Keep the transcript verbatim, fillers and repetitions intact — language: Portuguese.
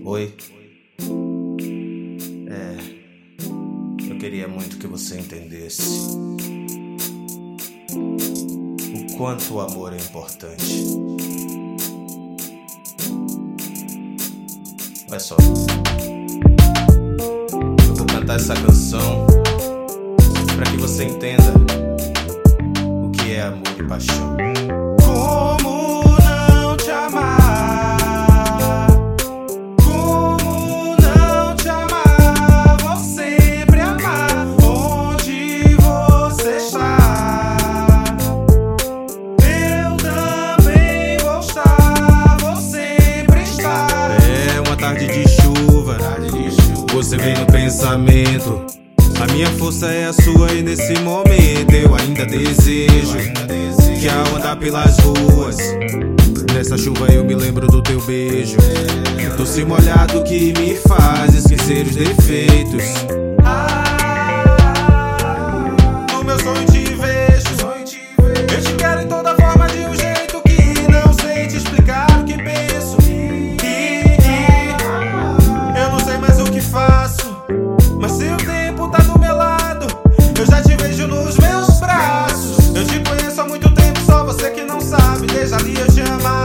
Oi. É, eu queria muito que você entendesse o quanto o amor é importante. Olha só, eu vou cantar essa canção pra que você entenda o que é amor e paixão. Como não te amar? Como não te amar? Vou sempre amar onde você está. Eu também vou estar, vou sempre estar. É uma tarde de chuva, você vem no pensamento. A minha força é a sua e nesse momento eu ainda desejo que ao andar pelas ruas, nessa chuva eu me lembro do teu beijo. Doce molhado que me faz esquecer os defeitos. No meu sonho te vejo, eu te quero em toda forma, de um jeito que não sei te explicar o que penso. E, e eu não sei mais o que faço, mas se o tempo tá do meu lado, eu já te vejo nos meus braços. Eu te conheço há muito tempo, só você que não sabe. Desde ali eu te amava.